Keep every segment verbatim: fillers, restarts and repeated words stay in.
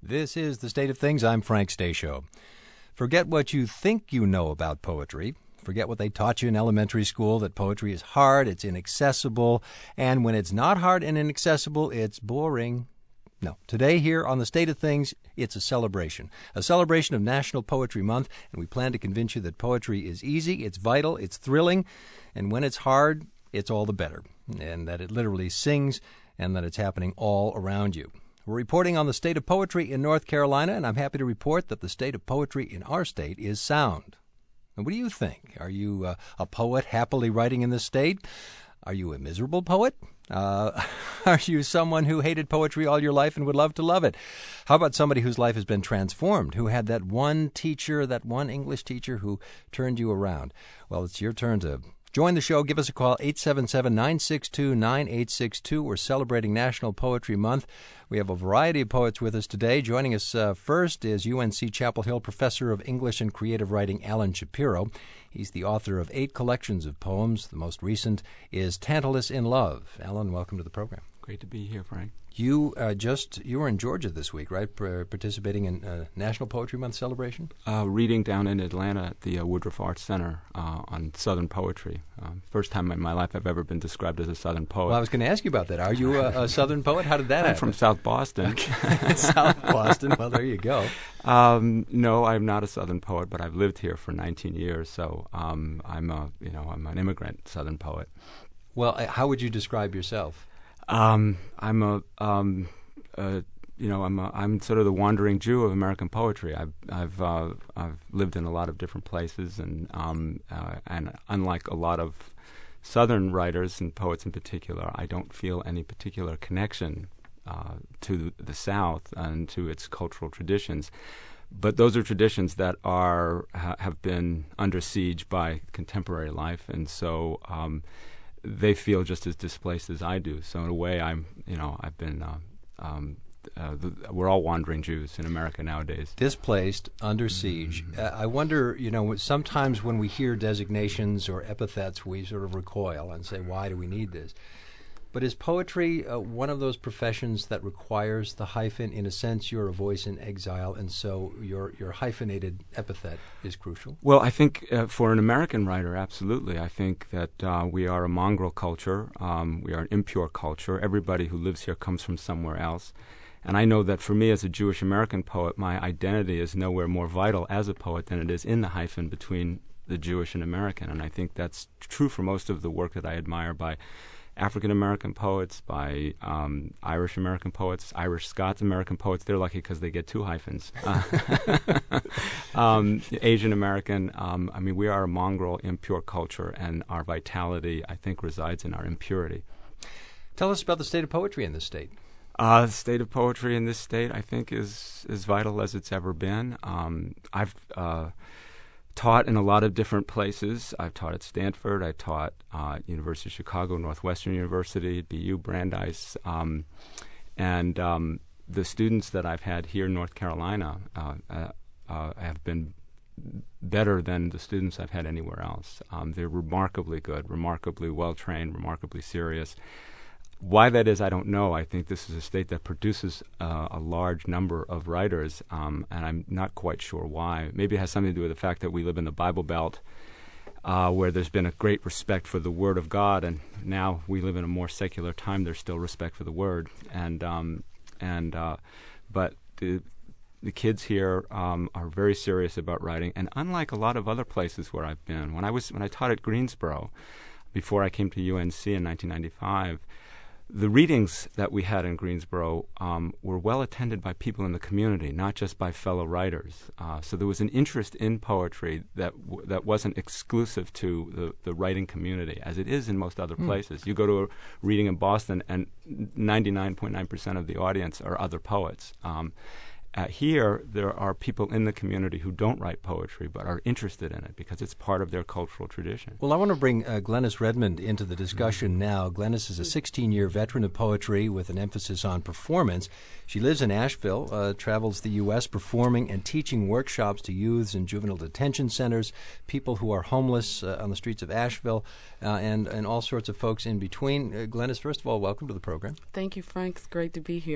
This is The State of Things. I'm Frank Stasio. Forget what you think you know about poetry. Forget what they taught you in elementary school, that poetry is hard, it's inaccessible, and when it's not hard and inaccessible, it's boring. No. Today here on The State of Things, it's a celebration. A celebration of National Poetry Month, and we plan to convince you that poetry is easy, it's vital, it's thrilling, and when it's hard, it's all the better, and that it literally sings, and that it's happening all around you. We're reporting on the state of poetry in North Carolina, and I'm happy to report that the state of poetry in our state is sound. And what do you think? Are you uh, a poet happily writing in this state? Are you a miserable poet? Uh, are you someone who hated poetry all your life and would love to love it? How about somebody whose life has been transformed, who had that one teacher, that one English teacher who turned you around? Well, it's your turn to join the show. Give us a call, eight seven seven, nine six two, nine eight six two. We're celebrating National Poetry Month. We have a variety of poets with us today. Joining us uh, first is U N C Chapel Hill Professor of English and Creative Writing, Alan Shapiro. He's the author of eight collections of poems. The most recent is Tantalus in Love. Alan, welcome to the program. Great to be here, Frank. You uh, just you were in Georgia this week, right? P- participating in uh, National Poetry Month celebration. Uh, reading down in Atlanta at the uh, Woodruff Arts Center uh, on Southern poetry. Uh, first time in my life I've ever been described as a Southern poet. Well, I was going to ask you about that. Are you a, a Southern poet? How did that I'm happen? from South Boston. Okay. South Boston. Well, there you go. Um, no, I'm not a Southern poet, but I've lived here for nineteen years, so um, I'm a you know I'm an immigrant Southern poet. Well, how would you describe yourself? Um, I'm a, um, uh, you know, I'm a, I'm sort of the wandering Jew of American poetry. I've I've uh, I've lived in a lot of different places, and um, uh, and unlike a lot of Southern writers and poets in particular, I don't feel any particular connection uh, to the South and to its cultural traditions. But those are traditions that are ha- have been under siege by contemporary life, and so. Um, They feel just as displaced as I do. So in a way, I'm, you know, I've been. Uh, um, uh, the, we're all wandering Jews in America nowadays. Displaced, under siege. Mm-hmm. Uh, I wonder, you know, sometimes when we hear designations or epithets, we sort of recoil and say, "Why do we need this?" But is poetry uh, one of those professions that requires the hyphen? In a sense, you're a voice in exile, and so your your hyphenated epithet is crucial? Well, I think uh, for an American writer, absolutely. I think that uh, we are a mongrel culture. Um, we are an impure culture. Everybody who lives here comes from somewhere else. And I know that for me as a Jewish American poet, my identity is nowhere more vital as a poet than it is in the hyphen between the Jewish and American. And I think that's true for most of the work that I admire by African-American poets, by um, Irish-American poets, Irish-Scots-American poets. They're lucky because they get two hyphens. Uh, um, Asian-American, um, I mean, we are a mongrel, impure culture, and our vitality, I think, resides in our impurity. Tell us about the state of poetry in this state. Uh, the state of poetry in this state, I think, is as vital as it's ever been. Um, I've... Uh, taught in a lot of different places. I've taught at Stanford. I taught uh, at University of Chicago, Northwestern University, B U, Brandeis. Um, and um, the students that I've had here in North Carolina uh, uh, uh, have been better than the students I've had anywhere else. Um, they're remarkably good, remarkably well-trained, remarkably serious. Why that is, I don't know. I think this is a state that produces uh, a large number of writers, um, and I'm not quite sure why. Maybe it has something to do with the fact that we live in the Bible Belt, uh, where there's been a great respect for the Word of God, and now we live in a more secular time. There's still respect for the Word, and um, and uh, but the the kids here um, are very serious about writing, and unlike a lot of other places where I've been, when I was when I taught at Greensboro, before I came to U N C in nineteen ninety-five. The readings that we had in Greensboro um, were well attended by people in the community, not just by fellow writers. Uh, so there was an interest in poetry that w- that wasn't exclusive to the, the writing community, as it is in most other mm. places. You go to a reading in Boston, and ninety-nine point nine percent of the audience are other poets. Um, Uh, here, there are people in the community who don't write poetry but are interested in it because it's part of their cultural tradition. Well, I want to bring uh, Glennis Redmond into the discussion mm-hmm. now. Glennis is a sixteen-year veteran of poetry with an emphasis on performance. She lives in Asheville, uh, travels the U S performing and teaching workshops to youths in juvenile detention centers, people who are homeless uh, on the streets of Asheville, uh, and, and all sorts of folks in between. Uh, Glennis, first of all, welcome to the program. Thank you, Frank. It's great to be here.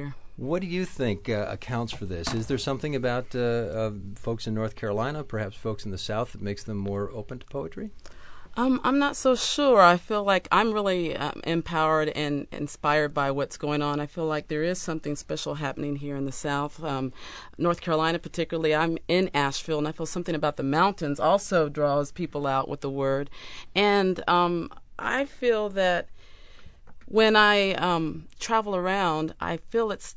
What do you think uh, accounts for this? Is there something about uh, uh, folks in North Carolina, perhaps folks in the South, that makes them more open to poetry? Um, I'm not so sure. I feel like I'm really um, empowered and inspired by what's going on. I feel like there is something special happening here in the South. Um, North Carolina particularly, I'm in Asheville, and I feel something about the mountains also draws people out with the word. And um, I feel that when I um, travel around, I feel it's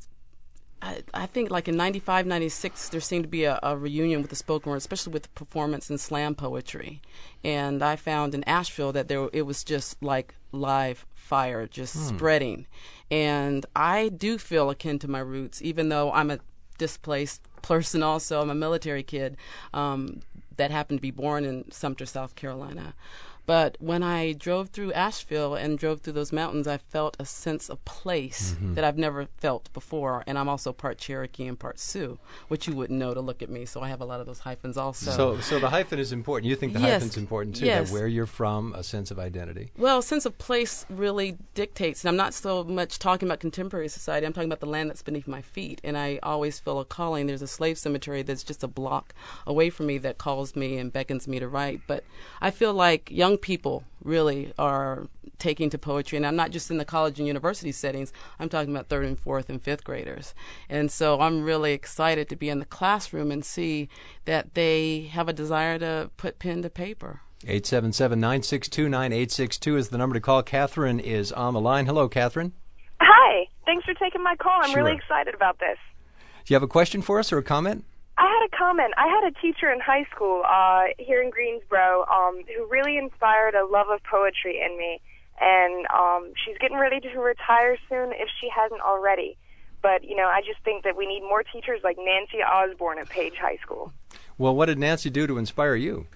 I, I think like in ninety-five, ninety-six, there seemed to be a, a reunion with the spoken word, especially with the performance and slam poetry. And I found in Asheville that there it was just like live fire, just hmm. spreading. And I do feel akin to my roots, even though I'm a displaced person also. I'm a military kid um, that happened to be born in Sumter, South Carolina. But when I drove through Asheville and drove through those mountains, I felt a sense of place mm-hmm. that I've never felt before. And I'm also part Cherokee and part Sioux, which you wouldn't know to look at me. So I have a lot of those hyphens also. So so the hyphen is important. You think the yes. hyphen's important, too, yes. that where you're from, a sense of identity. Well, a sense of place really dictates. And I'm not so much talking about contemporary society. I'm talking about the land that's beneath my feet. And I always feel a calling. There's a slave cemetery that's just a block away from me that calls me and beckons me to write. But I feel like young people really are taking to poetry, and I'm not just in the college and university settings. I'm talking about third and fourth and fifth graders. And so I'm really excited to be in the classroom and see that they have a desire to put pen to paper. eight seven seven, nine six two, nine eight six two is the number to call. Catherine is on the line. Hello, Catherine. Hi. Thanks for taking my call. I'm Sure. really excited about this. Do you have a question for us or a comment? I had a comment. I had a teacher in high school uh, here in Greensboro um, who really inspired a love of poetry in me. And um, she's getting ready to retire soon if she hasn't already. But, you know, I just think that we need more teachers like Nancy Osborne at Page High School. Well, what did Nancy do to inspire you?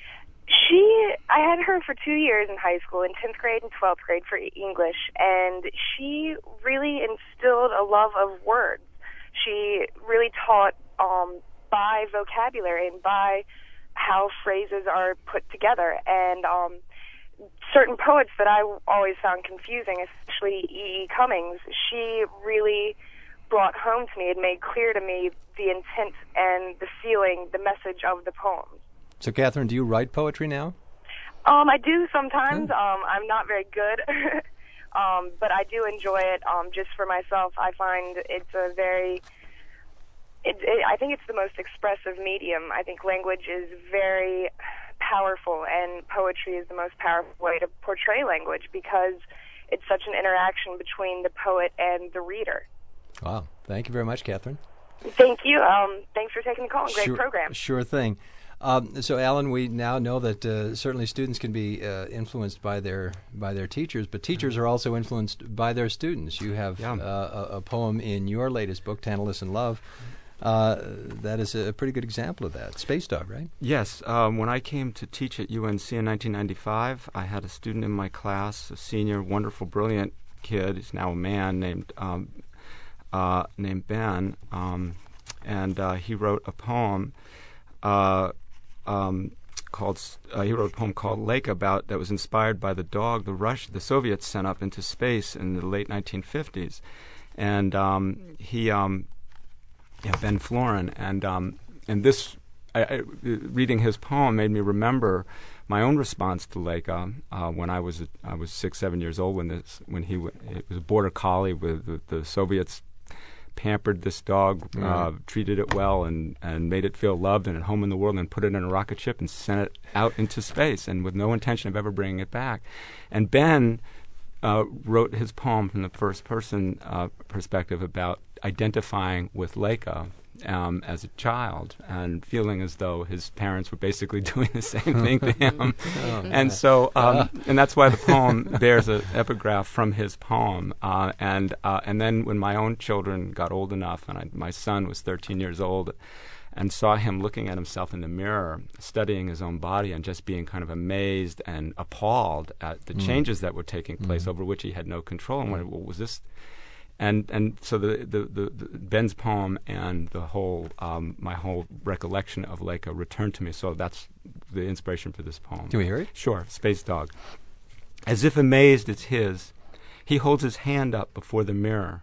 She, I had her for two years in high school, in tenth grade and twelfth grade for English, and she really instilled a love of words. She really taught um, by vocabulary and by how phrases are put together. And um, certain poets that I always found confusing, especially E E. Cummings, she really brought home to me and made clear to me the intent and the feeling, the message of the poems. So, Catherine, do you write poetry now? Um, I do sometimes. Um, I'm not very good, um, but I do enjoy it um, just for myself. I find it's a very... It, it, I think it's the most expressive medium. I think language is very powerful, and poetry is the most powerful way to portray language because it's such an interaction between the poet and the reader. Wow. Thank you very much, Catherine. Thank you. Um, thanks for taking the call. Great sure, program. Sure thing. Um, so, Alan, we now know that uh, certainly students can be uh, influenced by their by their teachers, but teachers are also influenced by their students. You have yeah. uh, a, a poem in your latest book, Tantalus in Love. Uh, that is a pretty good example of that. Space Dog, right? Yes. Um, when I came to teach at U N C in nineteen ninety-five, I had a student in my class, a senior, wonderful, brilliant kid. He's now a man named um, uh, named Ben, um, and uh, he wrote a poem uh, um, called. Uh, he wrote a poem called Lake about that was inspired by the dog the Rush the Soviets sent up into space in the late nineteen fifties, and um, he. Um, Yeah, Ben Florin, and um, and this, I, I, reading his poem made me remember my own response to Leica uh, when I was I was six, seven years old when this when he w- it was a border collie with the, the Soviets pampered this dog, uh, mm. treated it well, and, and made it feel loved and at home in the world, and put it in a rocket ship and sent it out into space, and with no intention of ever bringing it back. And Ben uh, wrote his poem from the first person uh, perspective about identifying with Leica um, as a child and feeling as though his parents were basically doing the same thing to him. oh, and so, um, and that's why the poem bears an epigraph from his poem. Uh, and uh, and then when my own children got old enough, and I, my son was thirteen years old, and saw him looking at himself in the mirror, studying his own body, and just being kind of amazed and appalled at the mm. changes that were taking place mm. over which he had no control. And wondered, well, was this... And and so the, the, the, the Ben's poem and the whole um, my whole recollection of Leica returned to me. So that's the inspiration for this poem. Can we hear it? Sure. Space Dog. As if amazed it's his, he holds his hand up before the mirror,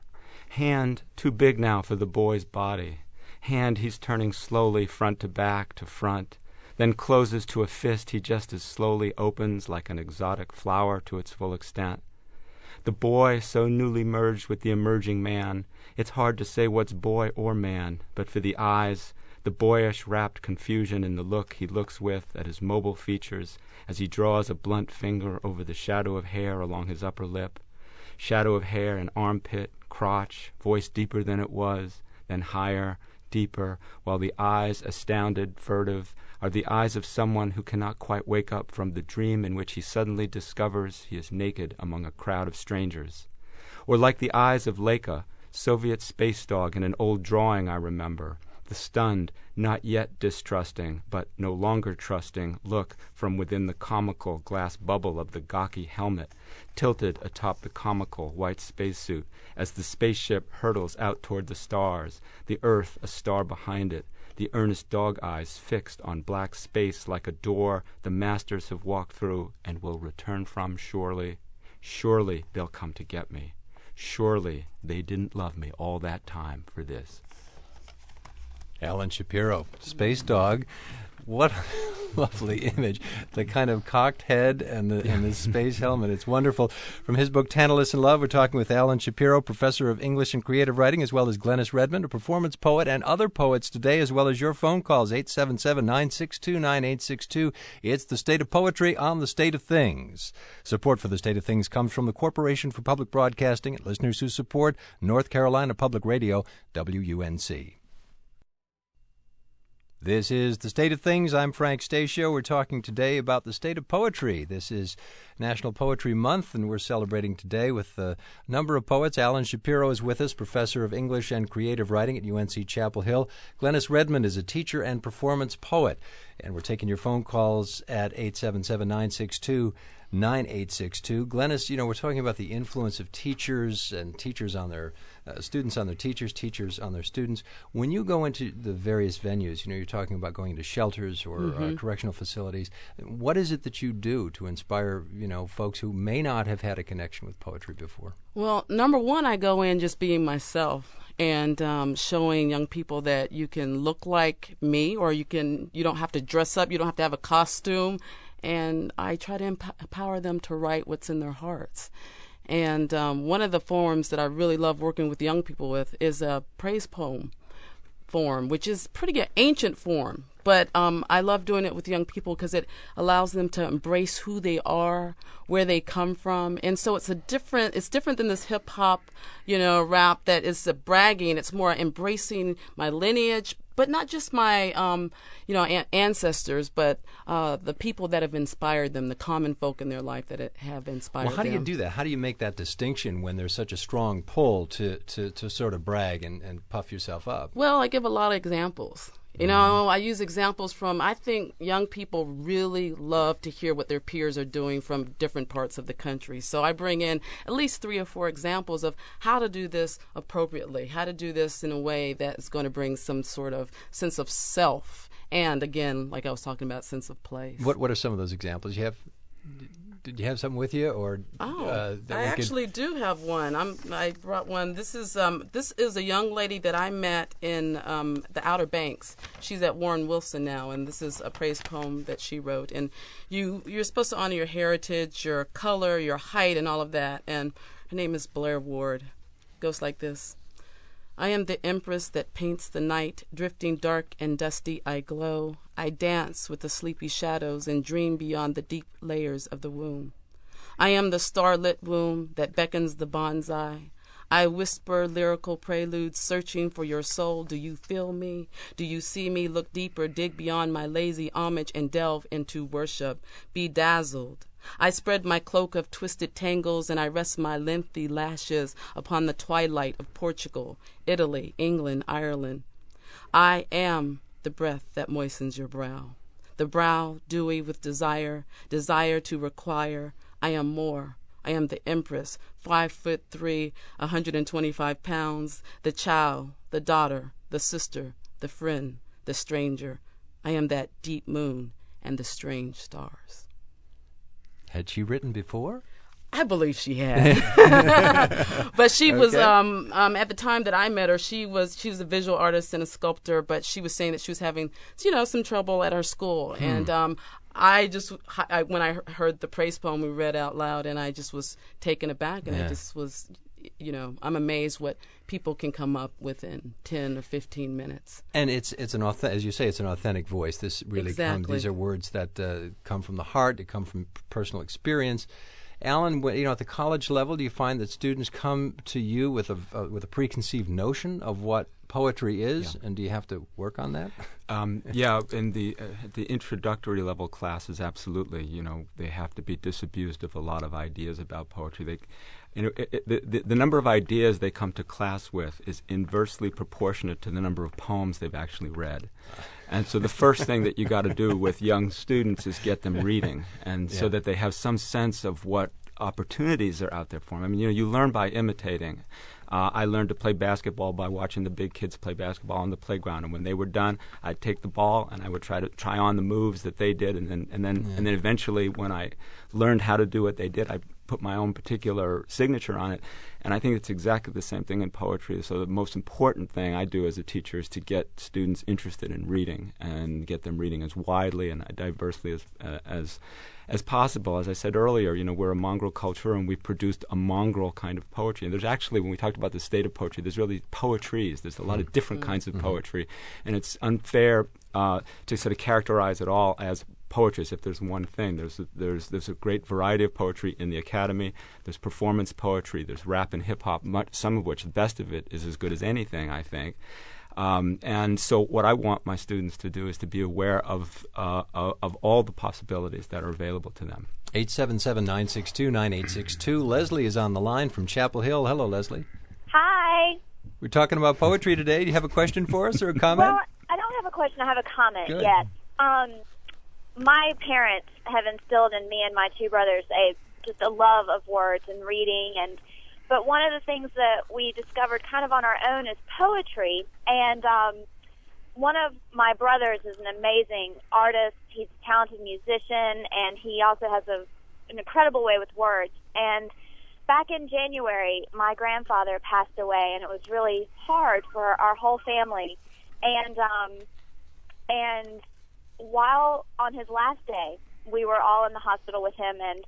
Hand too big now for the boy's body. Hand he's turning slowly front to back to front, then closes to a fist he just as slowly opens like an exotic flower to its full extent. The boy so newly merged with the emerging man, it's hard to say what's boy or man, but for the eyes, the boyish rapt confusion in the look he looks with at his mobile features as he draws a blunt finger over the shadow of hair along his upper lip, shadow of hair and armpit, crotch, voice deeper than it was, then higher, deeper, while the eyes, astounded, furtive, are the eyes of someone who cannot quite wake up from the dream in which he suddenly discovers he is naked among a crowd of strangers. Or like the eyes of Leica, Soviet space dog in an old drawing I remember, the stunned, not yet distrusting, but no longer trusting look from within the comical glass bubble of the gawky helmet, tilted atop the comical white spacesuit as the spaceship hurtles out toward the stars, the Earth a star behind it, the earnest dog eyes fixed on black space like a door the masters have walked through and will return from surely. Surely they'll come to get me. Surely they didn't love me all that time for this. Alan Shapiro, Space Dog. What a lovely image. The kind of cocked head and the, and the space helmet. It's wonderful. From his book, Tantalus in Love, we're talking with Alan Shapiro, professor of English and creative writing, as well as Glennis Redmond, a performance poet, and other poets today, as well as your phone calls, eight seven seven, nine six two, nine eight six two. It's the State of Poetry on the State of Things. Support for the State of Things comes from the Corporation for Public Broadcasting and listeners who support North Carolina Public Radio, W U N C. This is The State of Things. I'm Frank Stasio. We're talking today about the state of poetry. This is National Poetry Month, and we're celebrating today with a number of poets. Alan Shapiro is with us, professor of English and creative writing at U N C Chapel Hill. Glennis Redmond is a teacher and performance poet. And we're taking your phone calls at eight seven seven, nine six two, nine eight six two. Glennis, you know, we're talking about the influence of teachers and teachers on their uh, students on their teachers, teachers on their students. When you go into the various venues, you know, you're talking about going into shelters or mm-hmm. uh, correctional facilities. What is it that you do to inspire, you know, folks who may not have had a connection with poetry before? Well, number one, I go in just being myself and um, showing young people that you can look like me, or you can you don't have to dress up, you don't have to have a costume. And I try to emp- empower them to write what's in their hearts. And um, one of the forms that I really love working with young people with is a praise poem form, which is pretty good, ancient form. But um, I love doing it with young people because it allows them to embrace who they are, where they come from. And so it's a different, it's different than this hip hop, you know, rap that is a bragging. It's more embracing my lineage, but not just my, um, you know, an- ancestors, but uh, the people that have inspired them, the common folk in their life that it have inspired them. Well, how do you do that? How do you make that distinction when there's such a strong pull to, to, to sort of brag and, and puff yourself up? Well, I give a lot of examples. You know, I use examples from, I think young people really love to hear what their peers are doing from different parts of the country. So I bring in at least three or four examples of how to do this appropriately, how to do this in a way that is going to bring some sort of sense of self. And again, like I was talking about, sense of place. What What are some of those examples? You have... Did you have something with you, or oh, uh, that I we actually could... do have one. I'm I brought one. This is um this is a young lady that I met in um the Outer Banks. She's at Warren Wilson now, and this is a praise poem that she wrote. And you you're supposed to honor your heritage, your color, your height, and all of that. And her name is Blair Ward. It goes like this. I am the empress that paints the night, drifting dark and dusty I glow. I dance with the sleepy shadows and dream beyond the deep layers of the womb. I am the starlit womb that beckons the bonsai. I whisper lyrical preludes, searching for your soul. Do you feel me? Do you see me? Look deeper, dig beyond my lazy homage and delve into worship. Be dazzled. I spread my cloak of twisted tangles and I rest my lengthy lashes upon the twilight of Portugal, Italy, England, Ireland. I am the breath that moistens your brow, the brow dewy with desire, desire to require. I am more. I am the empress, five foot three, one hundred twenty-five pounds, the child, the daughter, the sister, the friend, the stranger. I am that deep moon and the strange stars. Had she written before? I believe she had. But she was, Okay. um, um, at the time that I met her, she was she was a visual artist and a sculptor, but she was saying that she was having, you know, some trouble at her school. Hmm. And um, I just, I, when I heard the praise poem we read out loud, and I just was taken aback, and Yeah. I just was, you know, I'm amazed what people can come up with in ten or fifteen minutes. And it's it's an authentic, as you say, it's an authentic voice. This really comes. Exactly. These are words that uh, come from the heart. They come from p- personal experience. Alan, wh- you know, at the college level, do you find that students come to you with a uh, with a preconceived notion of what poetry is, Yeah. and do you have to work on that? Um, yeah, in the uh, the introductory level classes, absolutely. You know, they have to be disabused of a lot of ideas about poetry. They, you know, it, it, the, the the number of ideas they come to class with is inversely proportionate to the number of poems they've actually read. And so the first thing that you got to do with young students is get them reading, and so Yeah. that they have some sense of what opportunities are out there for them. I mean, you know, you learn by imitating. Uh, I learned to play basketball by watching the big kids play basketball on the playground, and when they were done, I'd take the ball and I would try to try on the moves that they did, and then and then Yeah. and then eventually, when I learned how to do what they did, I put my own particular signature on it. And I think it's exactly the same thing in poetry. So the most important thing I do as a teacher is to get students interested in reading and get them reading as widely and diversely as uh, as as possible. As I said earlier, you know, we're a mongrel culture, and we've produced a mongrel kind of poetry. And there's actually, when we talked about the state of poetry, there's really poetries. There's a lot of different kinds of poetry, and it's unfair uh, to sort of characterize it all as poetry as if there's one thing. There's a, there's there's a great variety of poetry in the academy. There's performance poetry. There's rap and hip hop. Much, some of which, the best of it, is as good as anything, I think. Um, and so, what I want my students to do is to be aware of uh, of, of all the possibilities that are available to them. eight seven seven, nine six two, nine eight six two. Leslie is on the line from Chapel Hill. Hello, Leslie. Hi. We're talking about poetry today. Do you have a question for us or a comment? Well, I don't have a question. I have a comment Good. yet. Um, my parents have instilled in me and my two brothers a just a love of words and reading, and but one of the things that we discovered kind of on our own is poetry. And um, one of my brothers is an amazing artist. He's a talented musician, and he also has a, an incredible way with words. And back in January, my grandfather passed away, and it was really hard for our whole family. And um, and while on his last day, we were all in the hospital with him, and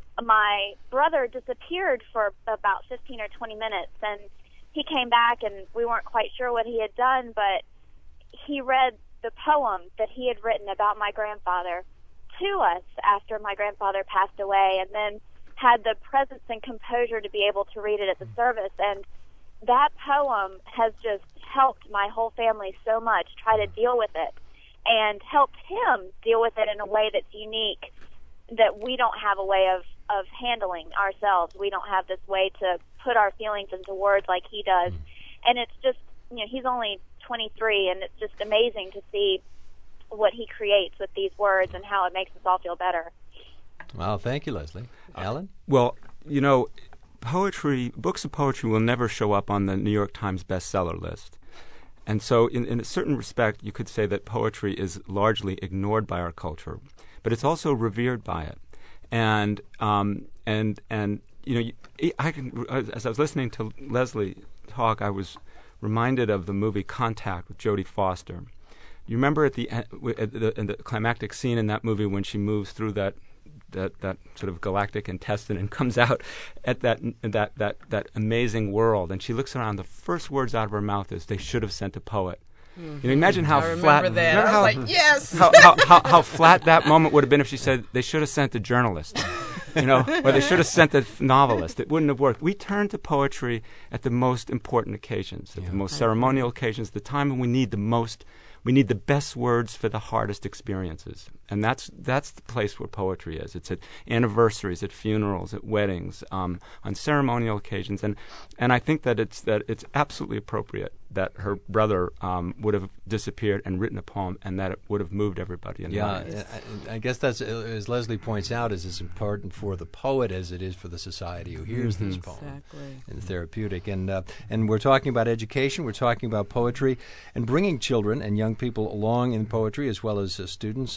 my brother disappeared for about fifteen or twenty minutes, and he came back, and we weren't quite sure what he had done, but he read the poem that he had written about my grandfather to us after my grandfather passed away, and then had the presence and composure to be able to read it at the service. And that poem has just helped my whole family so much try to deal with it, and helped him deal with it in a way that's unique, that we don't have a way of, of handling ourselves. We don't have this way to put our feelings into words like he does. And it's just, you know, he's only twenty-three, and it's just amazing to see what he creates with these words and how it makes us all feel better. Well, thank you, Leslie. Alan? Well, you know, poetry, books of poetry will never show up on the New York Times bestseller list. And so in, in a certain respect, you could say that poetry is largely ignored by our culture, but it's also revered by it. And, um, and, and you know, I can, as I was listening to Leslie talk, I was reminded of the movie Contact with Jodie Foster. You remember at the, at the, in the climactic scene in that movie when she moves through that that that sort of galactic intestine and comes out at that that that that amazing world, and she looks around. The first words out of her mouth is, "They should have sent a poet." Mm-hmm. You know, imagine how I remember flat. that. Remember I how, was like, yes. how, how, how, how flat that moment would have been if she said, "They should have sent a journalist," you know, or they should have sent a novelist. It wouldn't have worked. We turn to poetry at the most important occasions, at Yeah. the most ceremonial occasions, the time when we need the most. We need the best words for the hardest experiences. And that's that's the place where poetry is. It's at anniversaries, at funerals, at weddings, um, on ceremonial occasions. And and I think that it's that it's absolutely appropriate that her brother um, would have disappeared and written a poem, and that it would have moved everybody in the Yeah, audience. I, I guess that's, as Leslie points out, is as important for the poet as it is for the society who hears Mhm. this poem. Exactly. And therapeutic. And uh, and we're talking about education, we're talking about poetry, and bringing children and young people along in poetry, as well as uh, students and the rest of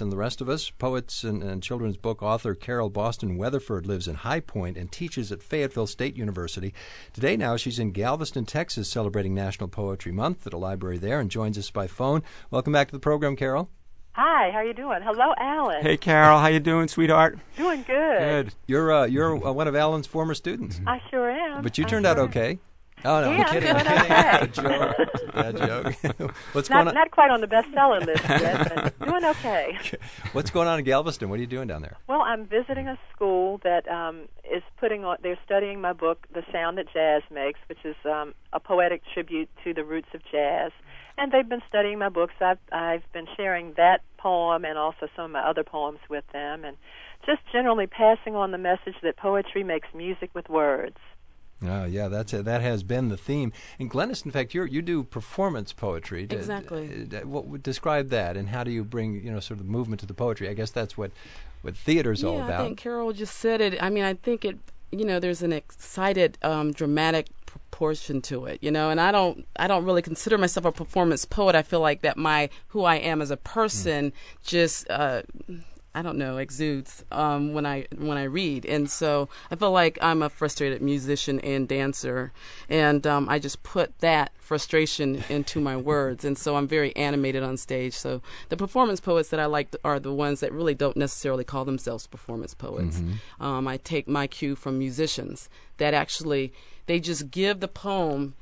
of us. Poets and, and children's book author Carol Boston Weatherford lives in High Point and teaches at Fayetteville State University. Today now she's in Galveston, Texas, celebrating National Poetry Month at a library there, and joins us by phone. Welcome back to the program, Carol. Hi, how you doing? Hello, Alan. Hey, Carol, how you doing, sweetheart? Doing good. Good. You're uh, you're uh, one of Alan's former students. I sure am. But you I turned sure out am. okay. Oh, no, Yeah, I'm kidding. I'm I'm doing kidding. okay. It's a joke. It's a bad joke. What's Not, going on? not quite on the bestseller list yet, but doing okay. What's going on in Galveston? What are you doing down there? Well, I'm visiting a school that um, is putting on, they're studying my book, The Sound That Jazz Makes, which is um, a poetic tribute to the roots of jazz. And they've been studying my books. I've, I've been sharing that poem and also some of my other poems with them, and just generally passing on the message that poetry makes music with words. Oh, yeah, that's it. That has been the theme. And Glennis, in fact, you you do performance poetry. D- Exactly. d- what would describe that, and how do you bring, you know, sort of movement to the poetry? I guess that's what what theater's yeah, all about. I think Carol just said it. I mean, I think it, you know, there's an excited, um, dramatic proportion to it, you know, and I don't I don't really consider myself a performance poet. I feel like that my who I am as a person mm. just uh I don't know, exudes um, when I when I read, and so I feel like I'm a frustrated musician and dancer, and um, I just put that frustration into my words, and so I'm very animated on stage. So the performance poets that I like are the ones that really don't necessarily call themselves performance poets. Mm-hmm. Um, I take my cue from musicians that actually they just give the poem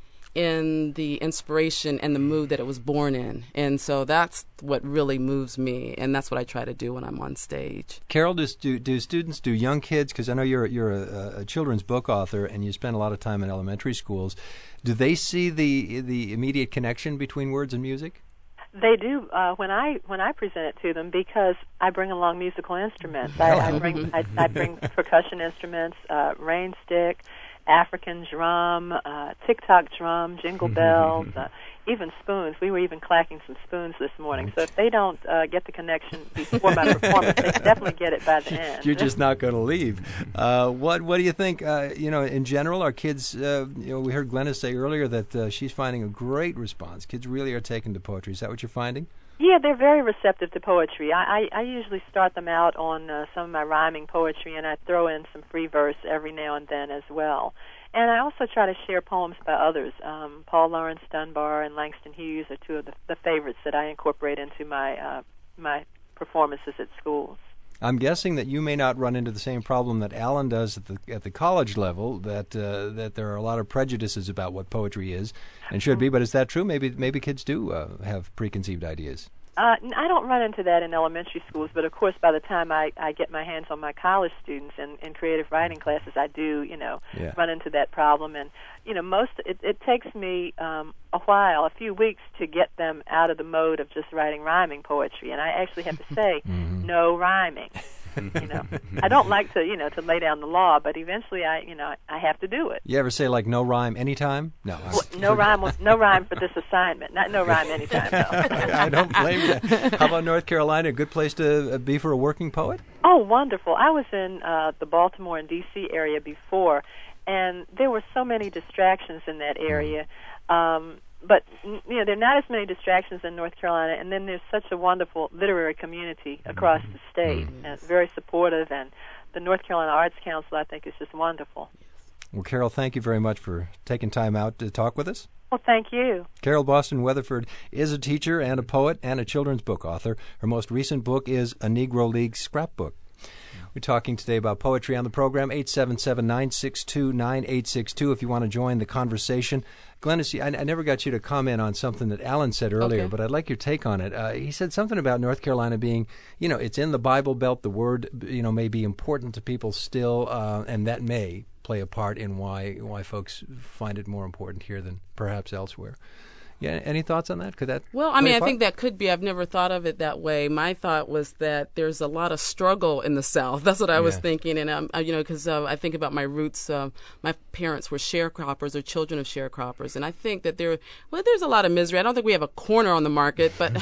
in the inspiration and the mood that it was born in. And so that's what really moves me, and that's what I try to do when I'm on stage. Carol, do, do, do students, do young kids, because I know you're, you're a, a children's book author and you spend a lot of time in elementary schools, do they see the the immediate connection between words and music? They do uh, when I when I present it to them, because I bring along musical instruments. I, I bring I, I bring percussion instruments, uh, rain stick, African drum, uh, tick-tock drum, jingle bells, uh, even spoons. We were even clacking some spoons this morning. So if they don't uh, get the connection before my performance, they definitely get it by the end. You're just not going to leave. Uh, what What do you think? Uh, you know, in general, our kids. Uh, you know, we heard Glennis say earlier that uh, she's finding a great response. Kids really are taken to poetry. Is that what you're finding? Yeah, they're very receptive to poetry. I, I, I usually start them out on uh, some of my rhyming poetry, and I throw in some free verse every now and then as well. And I also try to share poems by others. Um, Paul Laurence Dunbar and Langston Hughes are two of the, the favorites that I incorporate into my uh, my performances at schools. I'm guessing that you may not run into the same problem that Alan does at the at the college level, that uh, that there are a lot of prejudices about what poetry is and should be. But is that true? Maybe maybe kids do uh, have preconceived ideas. Uh, I don't run into that in elementary schools, but of course, by the time I, I get my hands on my college students in, in creative writing classes, I do, you know, yeah. run into that problem. And you know, most it, it takes me um, a while, a few weeks, to get them out of the mode of just writing rhyming poetry. And I actually have to say, mm-hmm. no rhyming. You know, I don't like to, you know, to lay down the law, but eventually, I, you know, I have to do it. You ever say like no rhyme anytime? No, well, no rhyme, no rhyme for this assignment. Not no rhyme anytime. No. I don't blame you. How about North Carolina? A good place to be for a working poet? Oh, wonderful! I was in uh, the Baltimore and D C area before, and there were so many distractions in that area. Um, But, you know, there are not as many distractions in North Carolina, and then there's such a wonderful literary community across the state, mm-hmm. and it's very supportive, and the North Carolina Arts Council, I think, is just wonderful. Well, Carol, thank you very much for taking time out to talk with us. Well, thank you. Carol Boston Weatherford is a teacher and a poet and a children's book author. Her most recent book is A Negro League Scrapbook. We're talking today about poetry on the program, eight seven seven, nine six two, nine eight six two if you want to join the conversation. Glennis, I, I never got you to comment on something that Alan said earlier, okay. but I'd like your take on it. Uh, he said something about North Carolina being, you know, it's in the Bible Belt. The word, you know, may be important to people still, uh, and that may play a part in why why folks find it more important here than perhaps elsewhere. Yeah, any thoughts on that? Could that? Well, I mean, I think that could be. I've never thought of it that way. My thought was that there's a lot of struggle in the South. That's what I yeah. was thinking, and um, you know, because uh, I think about my roots. Uh, my parents were sharecroppers, or children of sharecroppers, and I think that there, well, there's a lot of misery. I don't think we have a corner on the market, but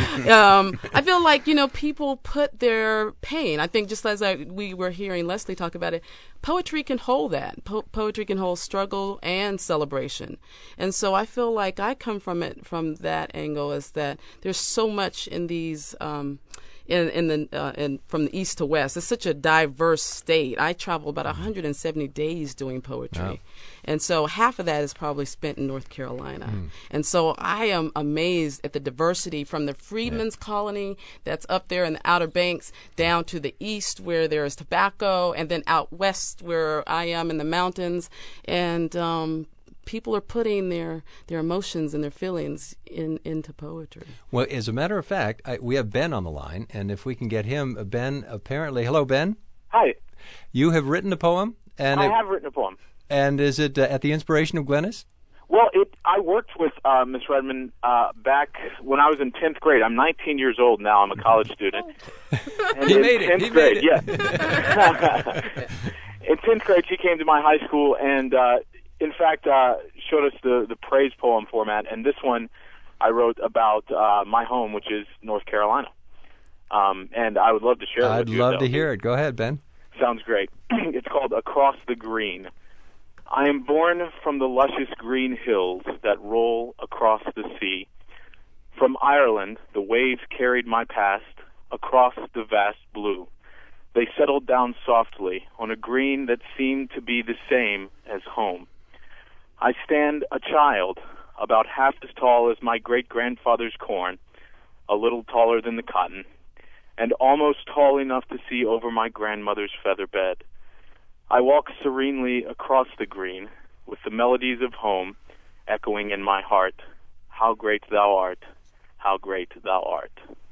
um, I feel like you know people put their pain. I think just as I, we were hearing Leslie talk about it, poetry can hold that. Po- poetry can hold struggle and celebration, and so I feel like I come from it from that angle, is that there's so much in these um, in in the uh, in from the east to west. It's such a diverse state. I travel about one hundred seventy days doing poetry, wow. and so half of that is probably spent in North Carolina. Mm. And so I am amazed at the diversity from the Freedmen's yeah. Colony that's up there in the Outer Banks down to the east where there is tobacco, and then out west where I am in the mountains, and um, people are putting their, their emotions and their feelings in, into poetry. Well, as a matter of fact, I, we have Ben on the line, and if we can get him, uh, Ben, apparently, hello, Ben. Hi. You have written a poem? And I it, have written a poem. And is it uh, at the inspiration of Glennis? Well, it, I worked with uh, Miss Redmond uh, back when I was in tenth grade. I'm nineteen years old now. I'm a college student. And he made it. He grade, made it. Yeah. In tenth grade, she came to my high school and, uh, in fact, uh, showed us the, the praise poem format. And this one I wrote about uh, my home, which is North Carolina. Um, and I would love to share it I'd with you. I'd love to hear it. Go ahead, Ben. Sounds great. It's called Across the Green. I am born from the luscious green hills that roll across the sea. From Ireland, the waves carried my past across the vast blue. They settled down softly on a green that seemed to be the same as home. I stand a child, about half as tall as my great-grandfather's corn, a little taller than the cotton, and almost tall enough to see over my grandmother's feather bed. I walk serenely across the green, with the melodies of home echoing in my heart. How great thou art, how great thou art.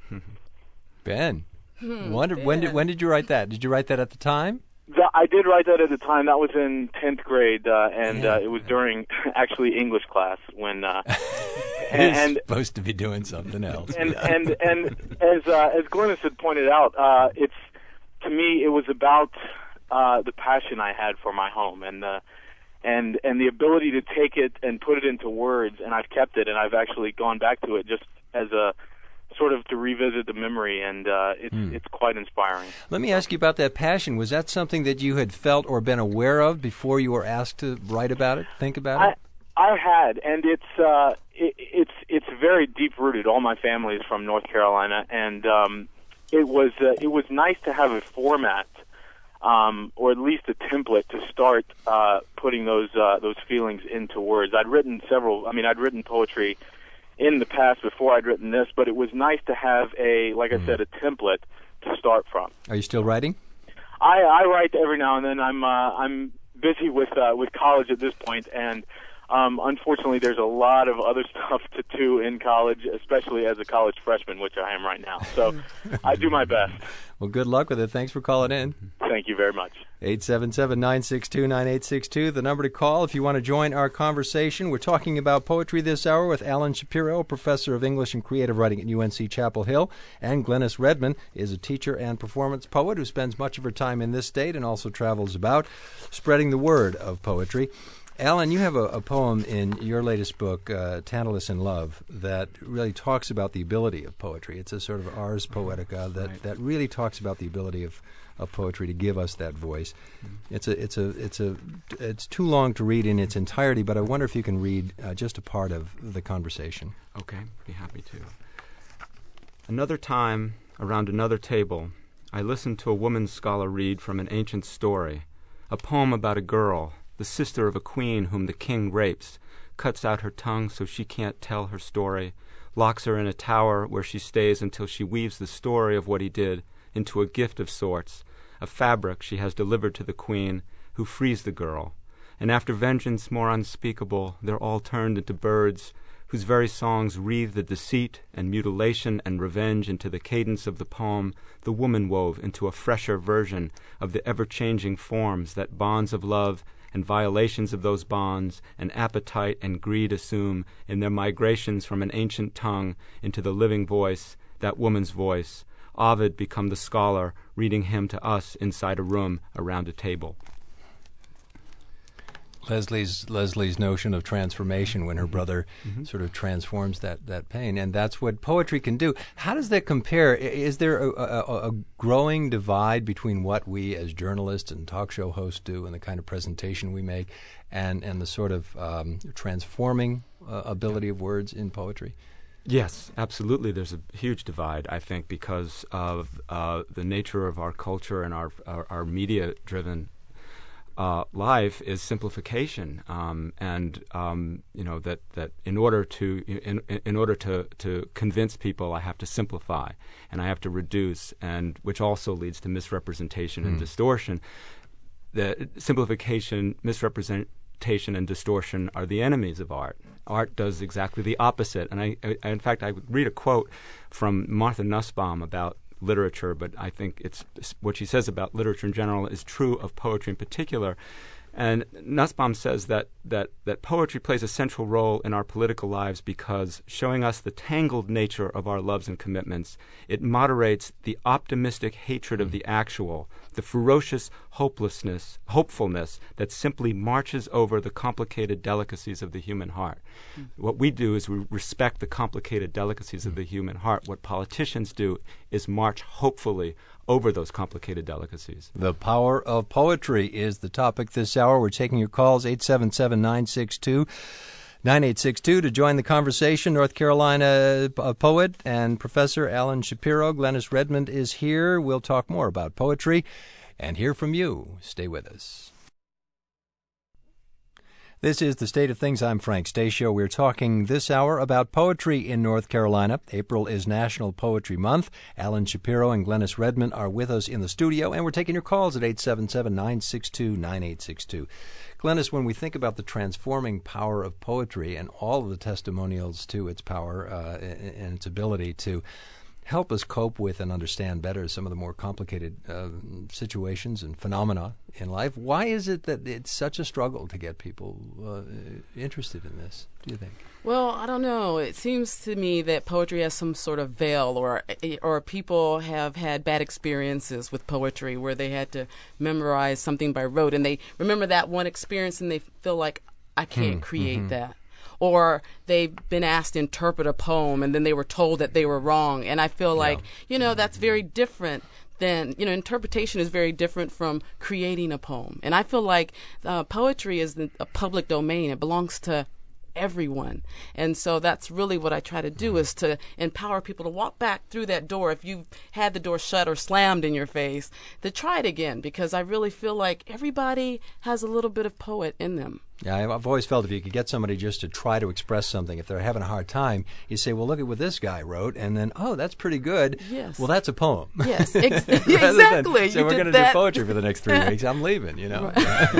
Ben, hmm, wonder, Ben. when did when did you write that? Did you write that at the time? The, I did write that at the time. That was in tenth grade, uh, and yeah. uh, it was during actually English class when. Uh, and, and supposed to be doing something else. And and and as uh, as Glennis had pointed out, uh, it's to me it was about uh, the passion I had for my home and the and and the ability to take it and put it into words, and I've kept it, and I've actually gone back to it just as a sort of to revisit the memory, and uh, it's mm. it's quite inspiring. Let me ask you about that passion. Was that something that you had felt or been aware of before you were asked to write about it, think about I, it? I had, and it's uh, it, it's it's very deep rooted. All my family is from North Carolina, and um, it was uh, it was nice to have a format, um, or at least a template to start uh, putting those uh, those feelings into words. I'd written several. I mean, I'd written poetry in the past before I'd written this, but it was nice to have a, like I said, a template to start from. Are you still writing? I, I write every now and then. I'm uh, I'm busy with uh, with college at this point, and um, unfortunately, there's a lot of other stuff to do in college, especially as a college freshman, which I am right now. So I do my best. Well, good luck with it. Thanks for calling in. Thank you very much. eight seven seven, nine six two, nine eight six two, the number to call if you want to join our conversation. We're talking about poetry this hour with Alan Shapiro, professor of English and Creative Writing at U N C Chapel Hill, and Glennis Redmond is a teacher and performance poet who spends much of her time in this state and also travels about spreading the word of poetry. Alan, you have a, a poem in your latest book, uh, Tantalus in Love, that really talks about the ability of poetry. It's a sort of ars poetica that, right. that really talks about the ability of, of poetry to give us that voice. Mm-hmm. It's a, it's a, it's a, it's too long to read in its entirety, but I wonder if you can read uh, just a part of the conversation. Okay, be happy to. Another time, around another table, I listened to a woman scholar read from an ancient story, a poem about a girl, the sister of a queen whom the king rapes, cuts out her tongue so she can't tell her story, locks her in a tower where she stays until she weaves the story of what he did into a gift of sorts, a fabric she has delivered to the queen, who frees the girl. And after vengeance more unspeakable, they're all turned into birds, whose very songs wreathe the deceit and mutilation and revenge into the cadence of the poem the woman wove into a fresher version of the ever-changing forms that bonds of love and violations of those bonds, and appetite and greed assume in their migrations from an ancient tongue into the living voice, that woman's voice. Ovid become the scholar, reading him to us inside a room around a table. Leslie's Leslie's notion of transformation when her brother mm-hmm. sort of transforms that, that pain, and that's what poetry can do. How does that compare? Is there a, a, a growing divide between what we as journalists and talk show hosts do and the kind of presentation we make, and, and the sort of um, transforming uh, ability of words in poetry? Yes, absolutely. There's a huge divide, I think, because of uh, the nature of our culture and our our, our media-driven uh, life is simplification, um, and um, you know that, that in order to in in order to, to convince people, I have to simplify and I have to reduce, and which also leads to misrepresentation mm. and distortion. The simplification, misrepresentation, and distortion are the enemies of art. Art does exactly the opposite. And I, I, in fact, I would read a quote from Martha Nussbaum about literature, but I think it's what she says about literature in general is true of poetry in particular. And Nussbaum says that, that, that poetry plays a central role in our political lives because, showing us the tangled nature of our loves and commitments, it moderates the optimistic hatred of the actual, the ferocious hopelessness, hopefulness that simply marches over the complicated delicacies of the human heart. Mm. What we do is we respect the complicated delicacies mm. of the human heart. What politicians do is march hopefully over those complicated delicacies. The power of poetry is the topic this hour. We're taking your calls, eight seven seven, nine six two, nine eight six two, to join the conversation. North Carolina uh, poet and Professor Alan Shapiro. Glennis Redmond is here. We'll talk more about poetry and hear from you. Stay with us. This is The State of Things. I'm Frank Stasio. We're talking this hour about poetry in North Carolina. April is National Poetry Month. Alan Shapiro and Glennis Redmond are with us in the studio, and we're taking your calls at eight seven seven, nine six two, nine eight six two. Glennis, when we think about the transforming power of poetry and all of the testimonials to its power uh, and its ability to help us cope with and understand better some of the more complicated uh, situations and phenomena in life, why is it that it's such a struggle to get people uh, interested in this, do you think? Well, I don't know. It seems to me that poetry has some sort of veil, or or people have had bad experiences with poetry where they had to memorize something by rote, and they remember that one experience and they feel like, I can't mm, create mm-hmm. that. Or they've been asked to interpret a poem and then they were told that they were wrong. And I feel like, yeah. you know, that's very different than, you know, interpretation is very different from creating a poem. And I feel like uh, poetry is the, a public domain. It belongs to everyone. And so that's really what I try to do, is to empower people to walk back through that door. If you've had the door shut or slammed in your face, to try it again, because I really feel like everybody has a little bit of poet in them. Yeah, I've always felt if you could get somebody just to try to express something, if they're having a hard time, you say, well, look at what this guy wrote, and then, oh, that's pretty good. Yes. Well, that's a poem. Yes, ex- exactly. Than, so you we're going to do poetry for the next three weeks. I'm leaving, you know.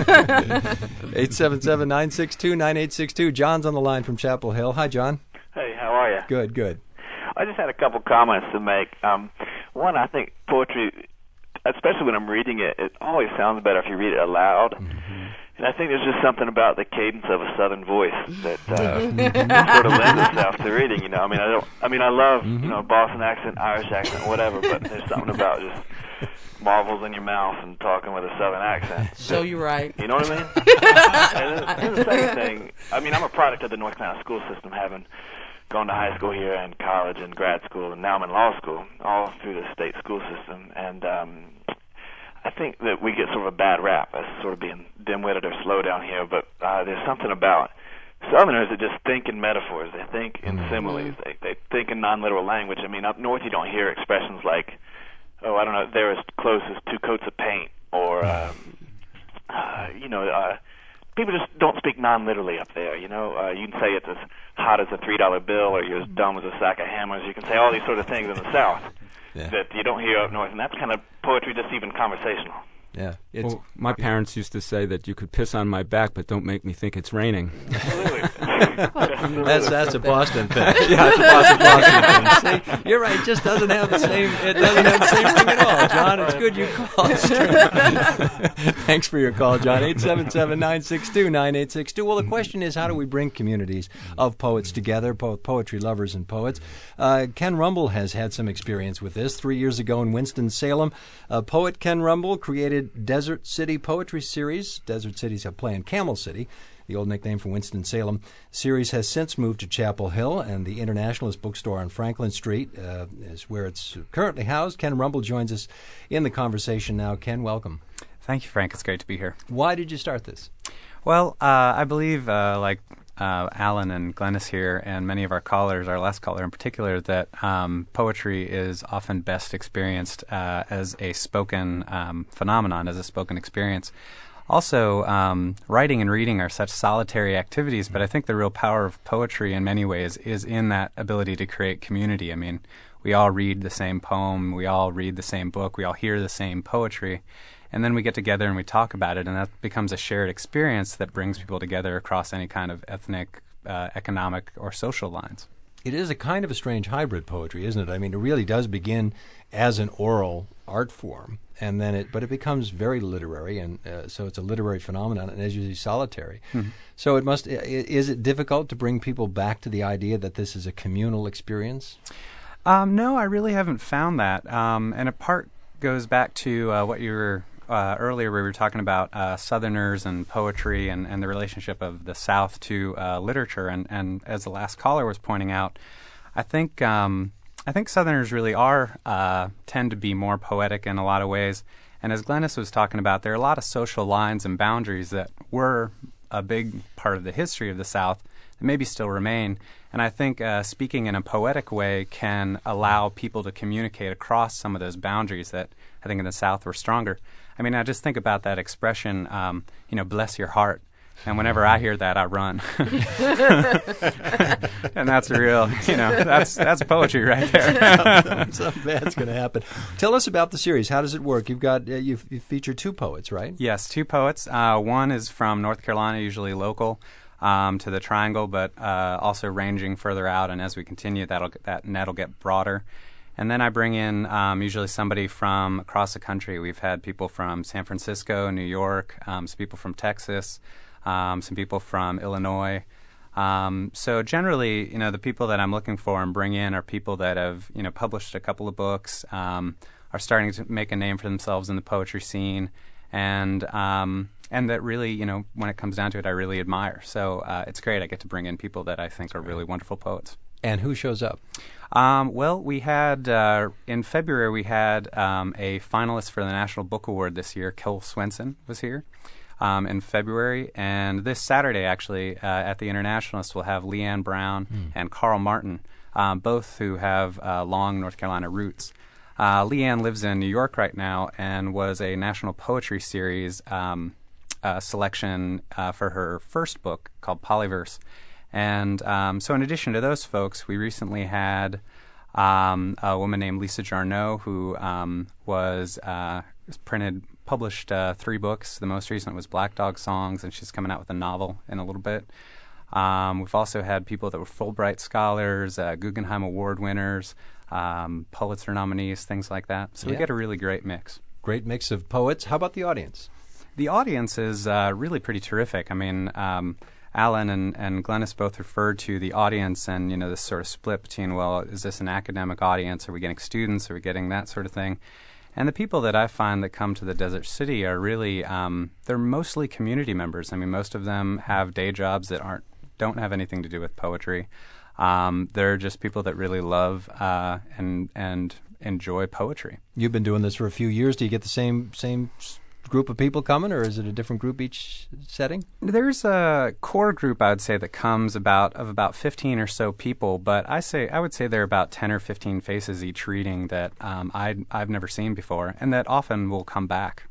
eight seven seven, nine six two, nine eight six two. John's on the line from Chapel Hill. Hi, John. Hey, how are you? Good, good. I just had a couple comments to make. Um, one, I think poetry, especially when I'm reading it, it always sounds better if you read it aloud. Mm-hmm. And I think there's just something about the cadence of a Southern voice that uh, sort of lends itself to reading. You know, I mean, I don't. I mean, I love mm-hmm. you know Boston accent, Irish accent, whatever. But there's something about just marbles in your mouth and talking with a Southern accent. So you're right. You know what I mean? And then, then the second thing, I mean, I'm a product of the North Carolina school system, having gone to high school here and college and grad school, and now I'm in law school, all through the state school system, and. um I think that we get sort of a bad rap as sort of being dim-witted or slow down here, but uh, there's something about Southerners that just think in metaphors. They think in mm-hmm. similes. They, they think in non-literal language. I mean, up north you don't hear expressions like, oh, I don't know, they're as close as two coats of paint, or, um, uh, you know, uh, people just don't speak non-literally up there, you know. Uh, you can say it's as hot as a three dollar bill, or you're as dumb as a sack of hammers. You can say all these sort of things in the South. Yeah. That you don't hear up north, and that's kind of poetry, just even conversational. Yeah. It's, well, my parents used to say that you could piss on my back, but don't make me think it's raining. Absolutely. that's that's a Boston thing. Yeah, it's a Boston, Boston thing. See, you're right. It just doesn't have the same. It doesn't have the same thing at all, John. It's good you called. Thanks for your call, John. Eight seven seven nine six two nine eight six two. Well, the question is, how do we bring communities of poets together, both poetry lovers and poets? Uh, Ken Rumble has had some experience with this. Three years ago in Winston-Salem, uh, poet Ken Rumble created Desert City Poetry Series. Desert City's a play in Camel City, the old nickname for Winston-Salem. The series has since moved to Chapel Hill, and the Internationalist Bookstore on Franklin Street uh, is where it's currently housed. Ken Rumble joins us in the conversation now. Ken, welcome. Thank you, Frank. It's great to be here. Why did you start this? Well, uh, I believe, uh, like uh, Alan and Glennis here, and many of our callers, our last caller in particular, that um, poetry is often best experienced uh, as a spoken um, phenomenon, as a spoken experience. Also, um, writing and reading are such solitary activities, but I think the real power of poetry in many ways is in that ability to create community. I mean, we all read the same poem, we all read the same book, we all hear the same poetry, and then we get together and we talk about it, and that becomes a shared experience that brings people together across any kind of ethnic, uh, economic, or social lines. It is a kind of a strange hybrid poetry, isn't it? I mean, it really does begin as an oral art form, and then it, but it becomes very literary, and uh, so it's a literary phenomenon, and as you say, solitary. Mm-hmm. So it must. Is it difficult to bring people back to the idea that this is a communal experience? Um, no, I really haven't found that, um, and a part goes back to uh, what you were uh, earlier. We were talking about uh, Southerners and poetry, and, and the relationship of the South to uh, literature, and, and as the last caller was pointing out, I think. Um, I think Southerners really are, uh, tend to be more poetic in a lot of ways. And as Glennis was talking about, there are a lot of social lines and boundaries that were a big part of the history of the South that maybe still remain. And I think uh, speaking in a poetic way can allow people to communicate across some of those boundaries that I think in the South were stronger. I mean, I just think about that expression, um, you know, bless your heart. And whenever I hear that, I run. And that's real, you know, that's that's poetry right there. Something bad's going to happen. Tell us about the series. How does it work? You've got uh, you've, you feature two poets, right? Yes, two poets. Uh, one is from North Carolina, usually local um, to the Triangle, but uh, also ranging further out. And as we continue, that'll that net will get broader. And then I bring in um, usually somebody from across the country. We've had people from San Francisco, New York, um, some people from Texas. Um, some people from Illinois. Um, so generally, you know, the people that I'm looking for and bring in are people that have, you know, published a couple of books, um, are starting to make a name for themselves in the poetry scene, and um, and that really, you know, when it comes down to it, I really admire. So uh, it's great. I get to bring in people that I think are really wonderful poets. And who shows up? Um, well, we had, uh, in February, we had um, a finalist for the National Book Award this year. Kel Swenson was here. Um, in February, and this Saturday, actually, uh, at the Internationalist, we'll have Leanne Brown mm. and Carl Martin, um, both who have uh, long North Carolina roots. Uh, Leanne lives in New York right now and was a National Poetry Series um, uh, selection uh, for her first book called Polyverse. And um, so in addition to those folks, we recently had um, a woman named Lisa Jarneau, who um, was uh, printed published uh, three books. The most recent was Black Dog Songs, and she's coming out with a novel in a little bit. Um, we've also had people that were Fulbright scholars, uh, Guggenheim Award winners, um, Pulitzer nominees, things like that. So yeah. We get a really great mix. Great mix of poets. How about the audience? The audience is uh, really pretty terrific. I mean, um, Alan and, and Glennis both referred to the audience and, you know, this sort of split between, well, is this an academic audience? Are we getting students? Are we getting that sort of thing? And the people that I find that come to the Desert City are really, um, they're mostly community members. I mean, most of them have day jobs that aren't, don't have anything to do with poetry. Um, they're just people that really love uh, and and enjoy poetry. You've been doing this for a few years. Do you get the same same group of people coming, or is it a different group each setting? There's a core group, I would say, that comes about of about fifteen or so people, but I say I would say there are about ten or fifteen faces each reading that um, I'd, I've never seen before, and that often will come back.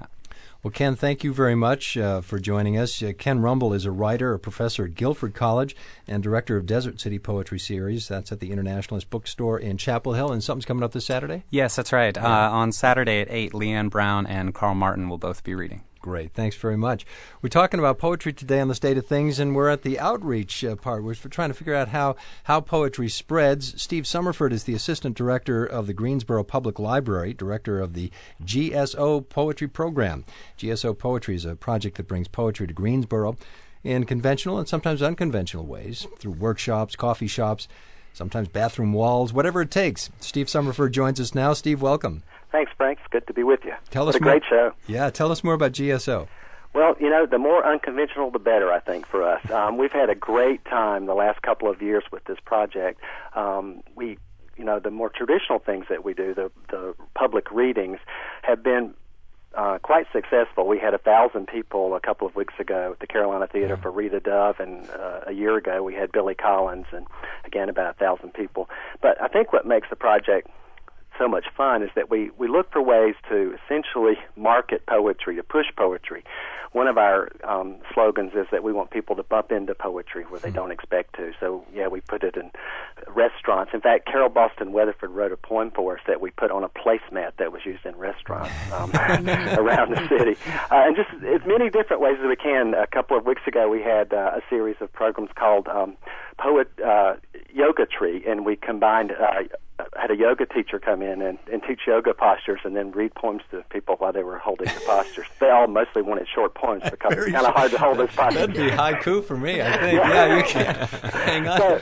Well, Ken, thank you very much uh, for joining us. Uh, Ken Rumble is a writer, a professor at Guilford College, and director of Desert City Poetry Series. That's at the Internationalist Bookstore in Chapel Hill, and something's coming up this Saturday? Yes, that's right. Uh, on Saturday at eight, Leanne Brown and Carl Martin will both be reading. Great. Thanks very much. We're talking about poetry today on The State of Things, and we're at the outreach uh, part. We're trying to figure out how, how poetry spreads. Steve Summerford is the assistant director of the Greensboro Public Library, director of the G S O Poetry Program. G S O Poetry is a project that brings poetry to Greensboro in conventional and sometimes unconventional ways, through workshops, coffee shops, sometimes bathroom walls, whatever it takes. Steve Summerford joins us now. Steve, welcome. Thanks, Frank. It's good to be with you. Tell what us a more. Great show. Yeah, tell us more about G S O. Well, you know, the more unconventional, the better, I think, for us. Um, we've had a great time the last couple of years with this project. Um, we, you know, the more traditional things that we do, the, the public readings, have been uh, quite successful. We had a thousand people a couple of weeks ago at the Carolina Theater for Rita Dove, and uh, a year ago we had Billy Collins, and again about a thousand people. But I think what makes the project so much fun is that we, we look for ways to essentially market poetry, to push poetry. One of our um, slogans is that we want people to bump into poetry where they don't expect to. So, yeah, we put it in restaurants. In fact, Carol Boston Weatherford wrote a poem for us that we put on a placemat that was used in restaurants um, around the city. Uh, and just as many different ways as we can. A couple of weeks ago, we had uh, a series of programs called um, Poet uh, Yoga Tree, and we combined uh, had a yoga teacher come in and, and teach yoga postures and then read poems to people while they were holding the postures. They all mostly wanted short poems because it's kind of hard to hold those postures. That'd be haiku for me, I think. Yeah, yeah you can hang on. So,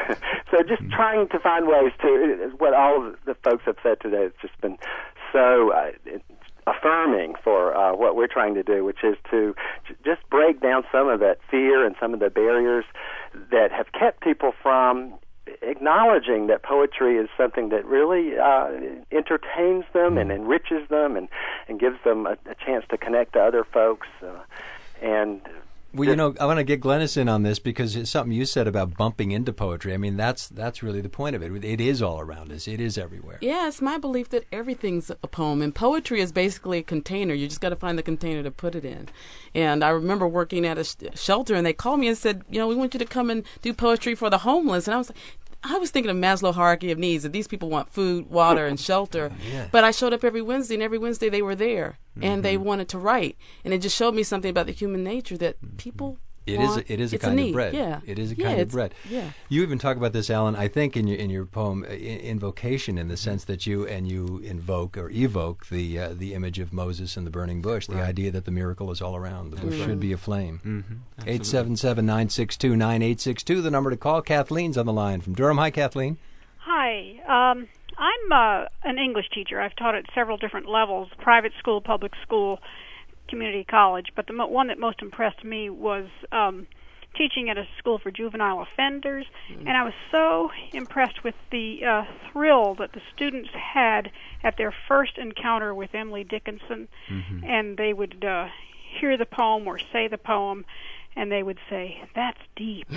so just trying to find ways to, what all of the folks have said today has just been so uh, affirming for uh, what we're trying to do, which is to j- just break down some of that fear and some of the barriers that have kept people from acknowledging that poetry is something that really uh, entertains them and enriches them and, and gives them a, a chance to connect to other folks. Uh, and Well, you know, I want to get Glennis in on this because it's something you said about bumping into poetry. I mean, that's that's really the point of it. It is all around us. It is everywhere. Yeah, it's my belief that everything's a poem, and poetry is basically a container. You just got to find the container to put it in. And I remember working at a sh- shelter, and they called me and said, you know, we want you to come and do poetry for the homeless. And I was like, I was thinking of Maslow hierarchy of needs, that these people want food, water, and shelter. Yeah. But I showed up every Wednesday, and every Wednesday they were there, mm-hmm. and they wanted to write. And it just showed me something about the human nature that people It want. is. A, it is a it's kind a of need. bread. Yeah. It is a yeah, kind of bread. Yeah. You even talk about this, Alan. I think in your in your poem, uh, Invocation, in the sense that you and you invoke or evoke the uh, the image of Moses and the burning bush. The right. idea that the miracle is all around. The bush right. should be aflame. Mm-hmm. Eight seven seven nine six two nine eight six two. The number to call. Kathleen's on the line from Durham. Hi, Kathleen. Hi. Um, I'm uh, an English teacher. I've taught at several different levels, private school, public school, community college. But the mo- one that most impressed me was um, teaching at a school for juvenile offenders. Mm-hmm. And I was so impressed with the uh, thrill that the students had at their first encounter with Emily Dickinson. Mm-hmm. And they would uh, hear the poem or say the poem, and they would say, "That's deep."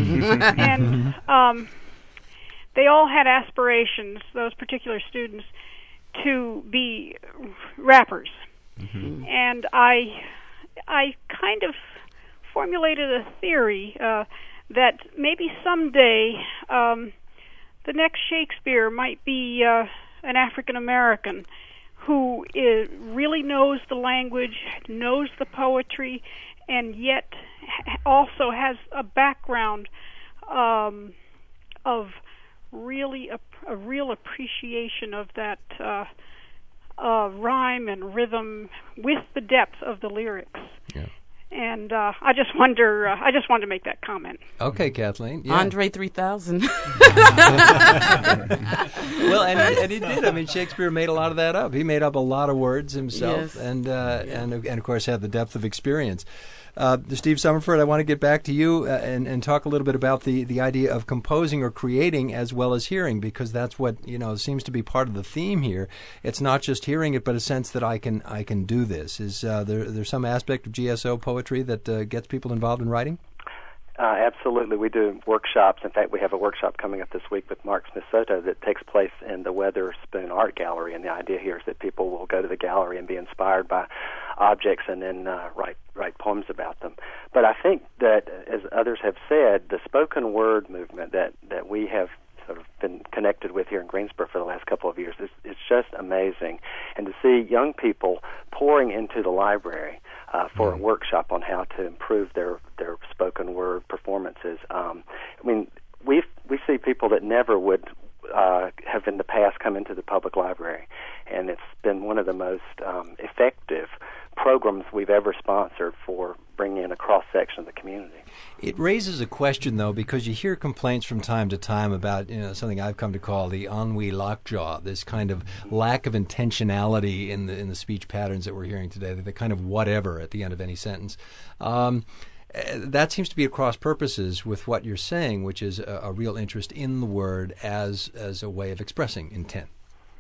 and... Um, They all had aspirations, those particular students, to be rappers. Mm-hmm. And I I kind of formulated a theory uh, that maybe someday um, the next Shakespeare might be uh, an African American who is, really knows the language, knows the poetry, and yet also has a background um, of really a, a real appreciation of that uh, uh, rhyme and rhythm with the depth of the lyrics. Yeah. And uh, I just wonder. Uh, I just wanted to make that comment. Okay, Kathleen. Yeah. Andre three thousand. Well, and he, and he did. I mean, Shakespeare made a lot of that up. He made up a lot of words himself, yes. and uh, yeah. and and of course had the depth of experience. Uh, Steve Summerford, I want to get back to you uh, and, and talk a little bit about the, the idea of composing or creating as well as hearing, because that's what, you know, seems to be part of the theme here. It's not just hearing it, but a sense that I can I can do this. Is uh, there there some aspect of G S O poetry that uh, gets people involved in writing? Uh, absolutely. We do workshops. In fact, we have a workshop coming up this week with Mark Smith Soto that takes place in the Weatherspoon Art Gallery. And the idea here is that people will go to the gallery and be inspired by objects and then uh, write write poems about them. But I think that, as others have said, the spoken word movement that, that we have sort of been connected with here in Greensboro for the last couple of years is it's just amazing. And to see young people pouring into the library uh, for a workshop on how to improve their, their spoken word performances. Um, I mean, we we see people that never would uh, have in the past come into the public library, and it's been one of the most um, effective programs we've ever sponsored for bringing in a cross-section of the community. It raises a question, though, because you hear complaints from time to time about, you know, something I've come to call the ennui lockjaw, this kind of lack of intentionality in the in the speech patterns that we're hearing today, the kind of whatever at the end of any sentence. Um, that seems to be at cross purposes with what you're saying, which is a, a real interest in the word as as a way of expressing intent.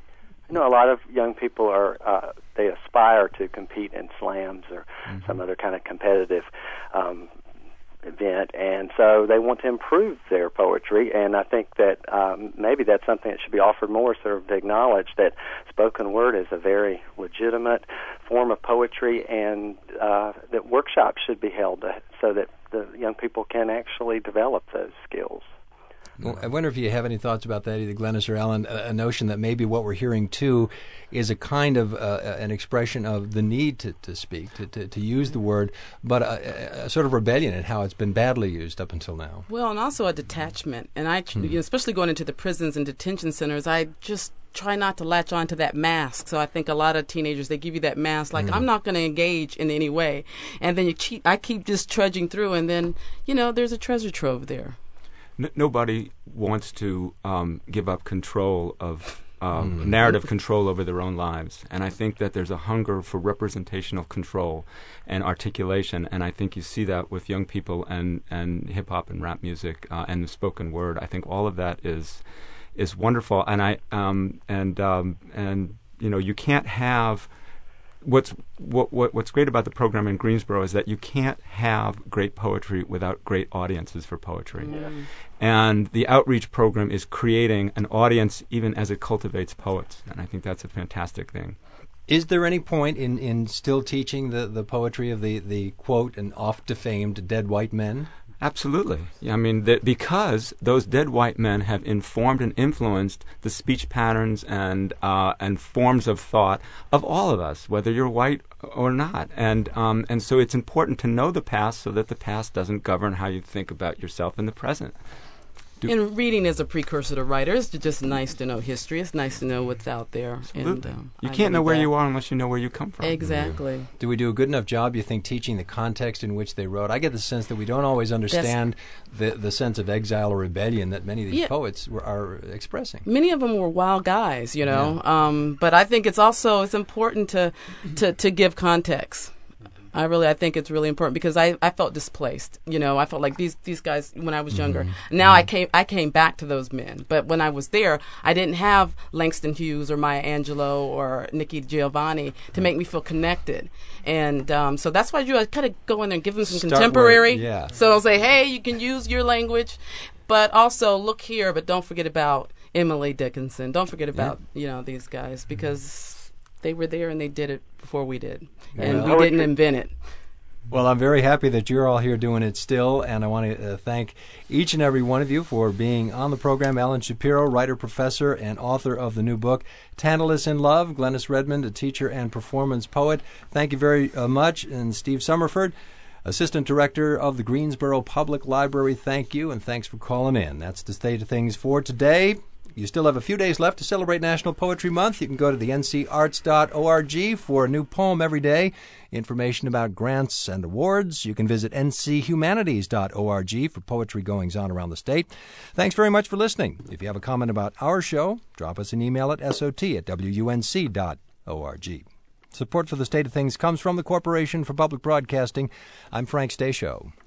You know, a lot of young people are, uh, they aspire to compete in slams or mm-hmm. some other kind of competitive um, event, and so they want to improve their poetry, and I think that um, maybe that's something that should be offered more, sort of to acknowledge that spoken word is a very legitimate form of poetry, and uh, that workshops should be held to, so that the young people can actually develop those skills. Well, I wonder if you have any thoughts about that, either Glennis or Ellen, a, a notion that maybe what we're hearing, too, is a kind of uh, an expression of the need to, to speak, to, to, to use the word, but a, a sort of rebellion in how it's been badly used up until now. Well, and also a detachment. And I, hmm. you know, especially going into the prisons and detention centers, I just try not to latch on to that mask. So I think a lot of teenagers, they give you that mask, like, mm. I'm not going to engage in any way. And then you cheat. I keep just trudging through, and then, you know, there's a treasure trove there. N- nobody wants to um, give up control of um, mm. narrative control over their own lives, and I think that there's a hunger for representational control and articulation, and I think you see that with young people and, and hip hop and rap music uh, and the spoken word. I think all of that is is wonderful, and I um, and um, and you know you can't have. What's what, what what's great about the program in Greensboro is that you can't have great poetry without great audiences for poetry. Mm. And the outreach program is creating an audience even as it cultivates poets. And I think that's a fantastic thing. Is there any point in, in still teaching the, the poetry of the, the, quote, and oft-defamed dead white men? Absolutely. I mean, th- because those dead white men have informed and influenced the speech patterns and uh, and forms of thought of all of us, whether you're white or not. And um, and so it's important to know the past so that the past doesn't govern how you think about yourself in the present. Do and reading is a precursor to writers. It's just nice to know history. It's nice to know what's out there. Absolutely. And, um, you I can't know where that. you are unless you know where you come from. Exactly. Yeah. Do we do a good enough job, you think, teaching the context in which they wrote? I get the sense that we don't always understand the the sense of exile or rebellion that many of these yeah. poets were, are expressing. Many of them were wild guys, you know. Yeah. Um, but I think it's also it's important to to, to give context. I really, I think it's really important because I, I felt displaced. You know, I felt like these, these guys when I was younger. Mm-hmm. Now mm-hmm. I came I came back to those men, but when I was there, I didn't have Langston Hughes or Maya Angelou or Nikki Giovanni to make me feel connected. And um, so that's why you kind of go in there and give them some Start contemporary. Where, yeah. So I'll say, hey, you can use your language, but also look here, but don't forget about Emily Dickinson. Don't forget about yeah. you know these guys because. They were there and they did it before we did. And well, we didn't invent it. Well, I'm very happy that you're all here doing it still, and I want to uh, thank each and every one of you for being on the program. Ellen Shapiro, writer, professor, and author of the new book, Tantalus in Love. Glennis Redmond, a teacher and performance poet. Thank you very uh, much. And Steve Summerford, Assistant Director of the Greensboro Public Library, thank you, and thanks for calling in. That's the state of things for today. You still have a few days left to celebrate National Poetry Month. You can go to the n c arts dot org for a new poem every day, information about grants and awards. You can visit n c humanities dot org for poetry goings-on around the state. Thanks very much for listening. If you have a comment about our show, drop us an email at S O T at W U N C dot org. Support for the State of Things comes from the Corporation for Public Broadcasting. I'm Frank Stasio.